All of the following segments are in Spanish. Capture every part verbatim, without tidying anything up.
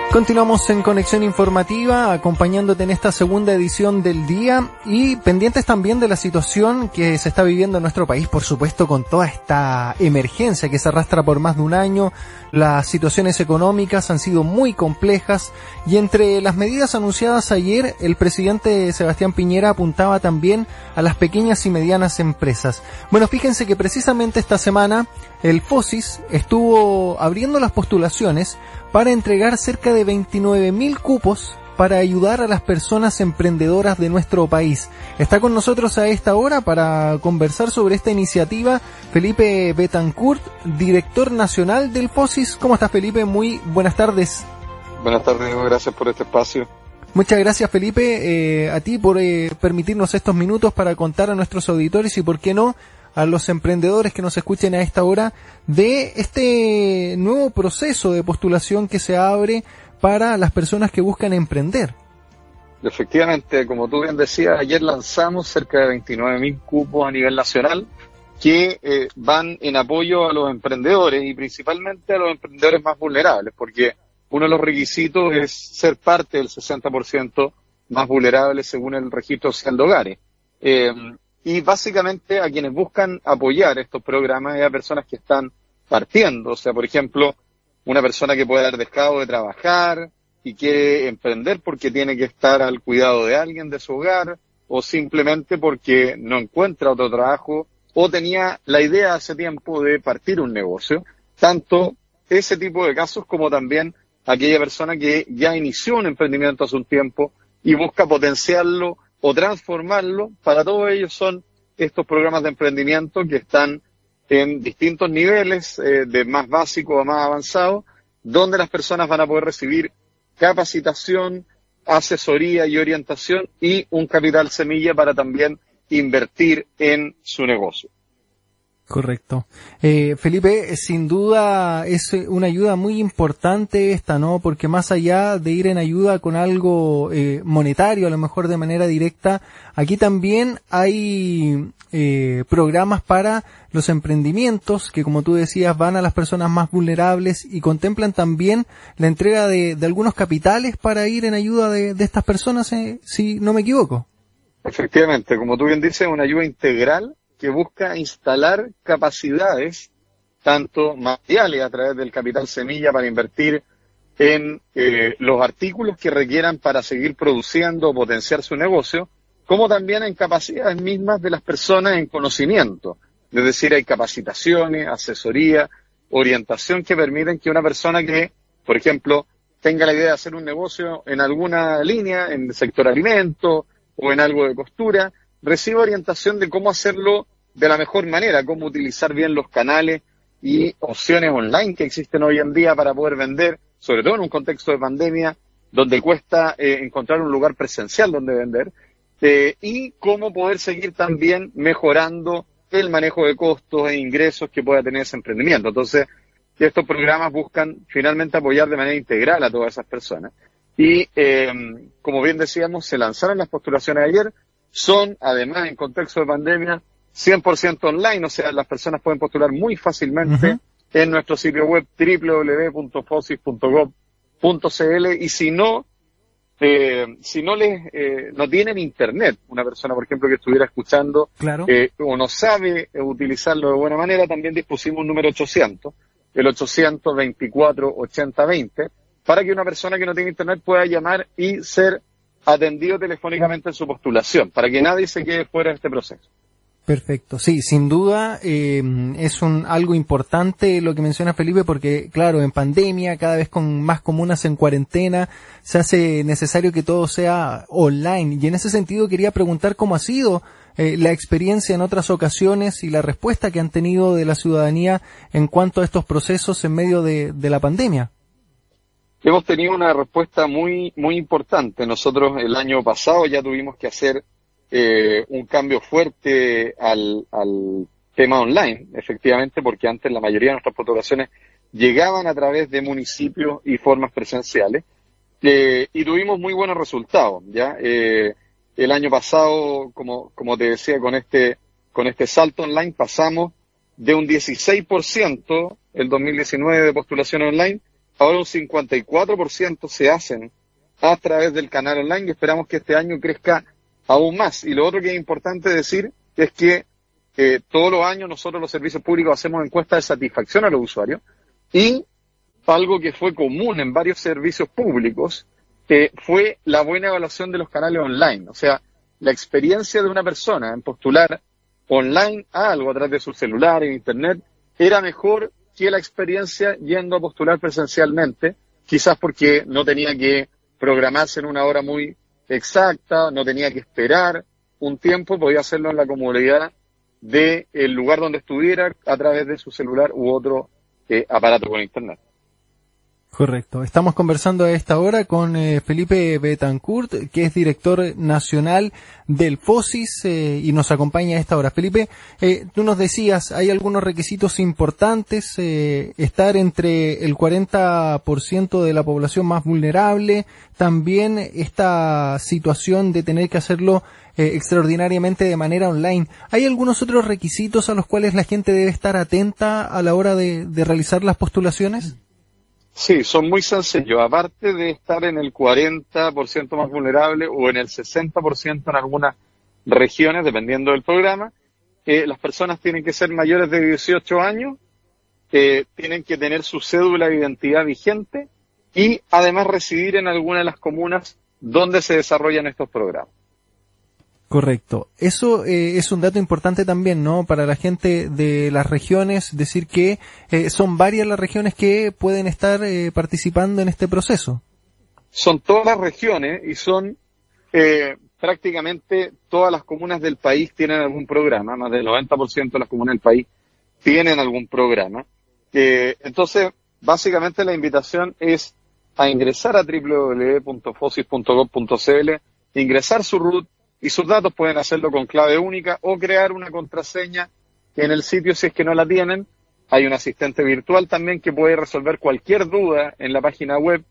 Continuamos en Conexión Informativa, acompañándote en esta segunda edición del día y pendientes también de la situación que se está viviendo en nuestro país, por supuesto, con toda esta emergencia que se arrastra por más de un año. Las situaciones económicas han sido muy complejas y entre las medidas anunciadas ayer, el presidente Sebastián Piñera apuntaba también a las pequeñas y medianas empresas. Bueno, fíjense que precisamente esta semana el FOSIS estuvo abriendo las postulaciones para entregar cerca de veintinueve mil cupos para ayudar a las personas emprendedoras de nuestro país. Está con nosotros a esta hora para conversar sobre esta iniciativa Felipe Betancourt, director nacional del FOSIS. ¿Cómo estás, Felipe? Muy buenas tardes. Buenas tardes, gracias por este espacio. Muchas gracias, Felipe, eh, a ti por eh, permitirnos estos minutos para contar a nuestros auditores y, por qué no, a los emprendedores que nos escuchen a esta hora de este nuevo proceso de postulación que se abre para las personas que buscan emprender. Efectivamente, como tú bien decías, ayer lanzamos cerca de veintinueve mil cupos a nivel nacional que eh, van en apoyo a los emprendedores y principalmente a los emprendedores más vulnerables, porque uno de los requisitos es ser parte del sesenta por ciento más vulnerables según el Registro Social de Hogares. Eh, Y básicamente a quienes buscan apoyar estos programas es a personas que están partiendo. O sea, por ejemplo, una persona que puede haber dejado de trabajar y quiere emprender porque tiene que estar al cuidado de alguien de su hogar, o simplemente porque no encuentra otro trabajo, o tenía la idea hace tiempo de partir un negocio. Tanto ese tipo de casos como también aquella persona que ya inició un emprendimiento hace un tiempo y busca potenciarlo o transformarlo. Para todos ellos son estos programas de emprendimiento que están en distintos niveles, eh, de más básico a más avanzado, donde las personas van a poder recibir capacitación, asesoría y orientación y un capital semilla para también invertir en su negocio. Correcto. Eh, Felipe, sin duda es una ayuda muy importante esta, ¿no? Porque más allá de ir en ayuda con algo eh, monetario, a lo mejor de manera directa, aquí también hay eh, programas para los emprendimientos que, como tú decías, van a las personas más vulnerables y contemplan también la entrega de, de algunos capitales para ir en ayuda de, de estas personas, eh, si no me equivoco. Efectivamente, como tú bien dices, una ayuda integral que busca instalar capacidades, tanto materiales a través del capital semilla para invertir en eh, los artículos que requieran para seguir produciendo o potenciar su negocio, como también en capacidades mismas de las personas en conocimiento. Es decir, hay capacitaciones, asesoría, orientación que permiten que una persona que, por ejemplo, tenga la idea de hacer un negocio en alguna línea, en el sector alimentos o en algo de costura, recibe orientación de cómo hacerlo de la mejor manera, cómo utilizar bien los canales y opciones online que existen hoy en día para poder vender, sobre todo en un contexto de pandemia, donde cuesta eh, encontrar un lugar presencial donde vender, eh, y cómo poder seguir también mejorando el manejo de costos e ingresos que pueda tener ese emprendimiento. Entonces, estos programas buscan finalmente apoyar de manera integral a todas esas personas. Y, eh, como bien decíamos, se lanzaron las postulaciones ayer. Son, además, en contexto de pandemia, cien por ciento online, o sea, las personas pueden postular muy fácilmente uh-huh. en nuestro sitio web doble u doble u doble u punto fosis punto gov punto c l, y si no, eh, si no les, eh, no tienen internet, una persona, por ejemplo, que estuviera escuchando, claro. eh, o no sabe utilizarlo de buena manera, también dispusimos un número ochocientos, el ochocientos veinticuatro ochenta veinte, para que una persona que no tiene internet pueda llamar y ser atendido telefónicamente en su postulación, para que nadie se quede fuera de este proceso. Perfecto, sí, sin duda eh, es un algo importante lo que menciona Felipe, porque claro, en pandemia, cada vez con más comunas en cuarentena, se hace necesario que todo sea online, y en ese sentido quería preguntar cómo ha sido eh, la experiencia en otras ocasiones y la respuesta que han tenido de la ciudadanía en cuanto a estos procesos en medio de, de la pandemia. Hemos tenido una respuesta muy muy importante. Nosotros el año pasado ya tuvimos que hacer eh, un cambio fuerte al, al tema online, efectivamente, porque antes la mayoría de nuestras postulaciones llegaban a través de municipios y formas presenciales, eh, y tuvimos muy buenos resultados. Ya eh, el año pasado, como como te decía, con este con este salto online pasamos de un dieciséis por ciento el dos mil diecinueve de postulación online ahora un cincuenta y cuatro por ciento se hacen a través del canal online y esperamos que este año crezca aún más. Y lo otro que es importante decir es que eh, todos los años nosotros los servicios públicos hacemos encuestas de satisfacción a los usuarios y algo que fue común en varios servicios públicos eh, fue la buena evaluación de los canales online. O sea, la experiencia de una persona en postular online a algo a través de su celular, en internet, era mejor que la experiencia yendo a postular presencialmente, quizás porque no tenía que programarse en una hora muy exacta, no tenía que esperar un tiempo, podía hacerlo en la comodidad del lugar donde estuviera a través de su celular u otro eh, aparato con internet. Correcto. Estamos conversando a esta hora con eh, Felipe Betancourt, que es director nacional del FOSIS eh, y nos acompaña a esta hora. Felipe, eh, tú nos decías, hay algunos requisitos importantes, eh, estar entre el cuarenta por ciento de la población más vulnerable, también esta situación de tener que hacerlo eh, extraordinariamente de manera online. ¿Hay algunos otros requisitos a los cuales la gente debe estar atenta a la hora de, de realizar las postulaciones? Sí, son muy sencillos. Aparte de estar en el cuarenta por ciento más vulnerable o en el sesenta por ciento en algunas regiones, dependiendo del programa, eh, las personas tienen que ser mayores de dieciocho años, eh, tienen que tener su cédula de identidad vigente y además residir en alguna de las comunas donde se desarrollan estos programas. Correcto. Eso eh, es un dato importante también, ¿no? Para la gente de las regiones, decir que eh, son varias las regiones que pueden estar eh, participando en este proceso. Son todas las regiones y son eh, prácticamente todas las comunas del país tienen algún programa, más del noventa por ciento de las comunas del país tienen algún programa. Eh, entonces, básicamente la invitación es a ingresar a doble u doble u doble u punto fosis punto gov punto c l, ingresar su R U T, y sus datos pueden hacerlo con clave única o crear una contraseña en el sitio si es que no la tienen. Hay un asistente virtual también que puede resolver cualquier duda en la página web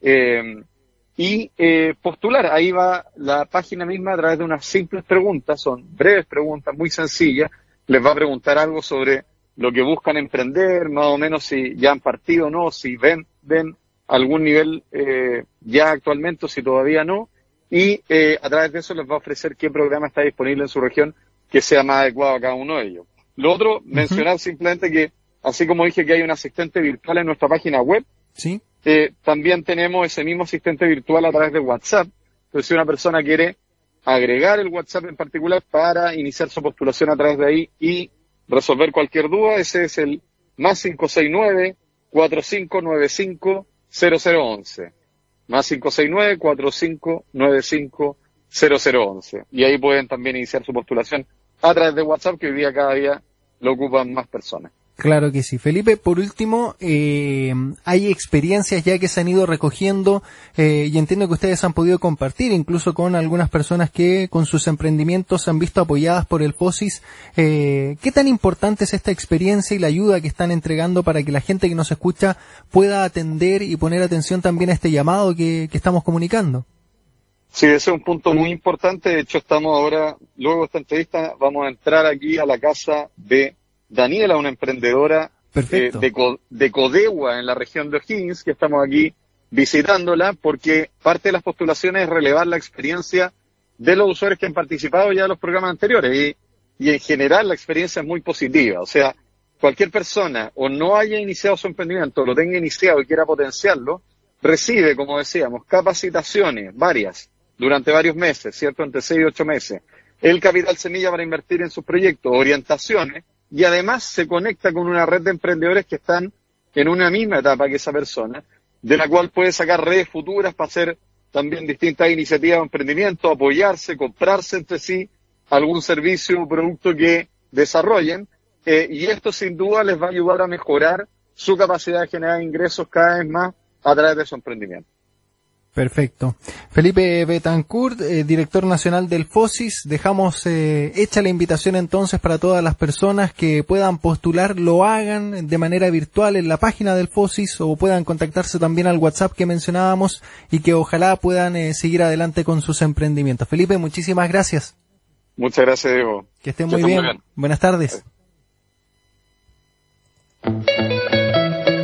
eh, y eh, postular. Ahí va la página misma a través de unas simples preguntas, son breves preguntas muy sencillas. Les va a preguntar algo sobre lo que buscan emprender, más o menos si ya han partido o no, si ven, ven algún nivel eh, ya actualmente o si todavía no. Y eh, a través de eso les va a ofrecer qué programa está disponible en su región que sea más adecuado a cada uno de ellos. Lo otro, uh-huh. mencionar simplemente que, así como dije que hay un asistente virtual en nuestra página web, ¿sí? eh, también tenemos ese mismo asistente virtual a través de WhatsApp. Entonces, si una persona quiere agregar el WhatsApp en particular para iniciar su postulación a través de ahí y resolver cualquier duda, ese es el más cinco seis nueve, cuatro cinco nueve cinco, cero cero once. Más cinco seis nueve, cuatro cinco nueve cinco, cero cero once. Y ahí pueden también iniciar su postulación a través de WhatsApp, que hoy día cada día lo ocupan más personas. Claro que sí. Felipe, por último, eh, hay experiencias ya que se han ido recogiendo eh, y entiendo que ustedes han podido compartir incluso con algunas personas que con sus emprendimientos se han visto apoyadas por el FOSIS. Eh, ¿Qué tan importante es esta experiencia y la ayuda que están entregando para que la gente que nos escucha pueda atender y poner atención también a este llamado que, que estamos comunicando? Sí, ese es un punto muy importante. De hecho, estamos ahora, luego de esta entrevista, vamos a entrar aquí a la casa de Daniela, una emprendedora eh, de, Co- de Codegua en la región de O'Higgins, que estamos aquí visitándola porque parte de las postulaciones es relevar la experiencia de los usuarios que han participado ya en los programas anteriores y, y en general la experiencia es muy positiva. O sea, cualquier persona o no haya iniciado su emprendimiento, lo tenga iniciado y quiera potenciarlo, recibe, como decíamos, capacitaciones varias durante varios meses, ¿cierto? Entre seis y ocho meses. El capital semilla para invertir en sus proyectos, orientaciones, y además se conecta con una red de emprendedores que están en una misma etapa que esa persona, de la cual puede sacar redes futuras para hacer también distintas iniciativas de emprendimiento, apoyarse, comprarse entre sí algún servicio o producto que desarrollen, eh, y esto sin duda les va a ayudar a mejorar su capacidad de generar ingresos cada vez más a través de su emprendimiento. Perfecto. Felipe Betancourt, eh, director nacional del FOSIS, dejamos eh, hecha la invitación entonces para todas las personas que puedan postular, lo hagan de manera virtual en la página del FOSIS o puedan contactarse también al WhatsApp que mencionábamos y que ojalá puedan eh, seguir adelante con sus emprendimientos. Felipe, muchísimas gracias. Muchas gracias, Diego. Que estén muy bien. muy bien. Buenas tardes.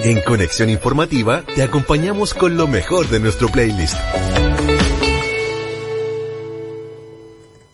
En Conexión Informativa te acompañamos con lo mejor de nuestro playlist.